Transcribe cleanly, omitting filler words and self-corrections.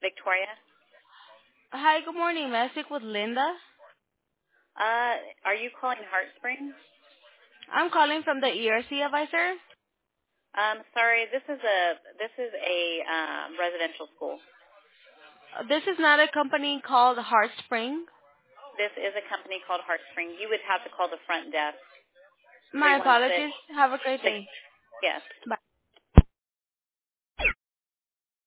Victoria. Hi, good morning. May I speak with Linda? Are you calling Heart Springs? I'm calling from the ERC advisor. Sorry, this is a residential school. This is not a company called Heart Spring. This is a company called Heart Springs. You would have to call the front desk. My 316. apologies. Have a great Six, day. yes. Bye.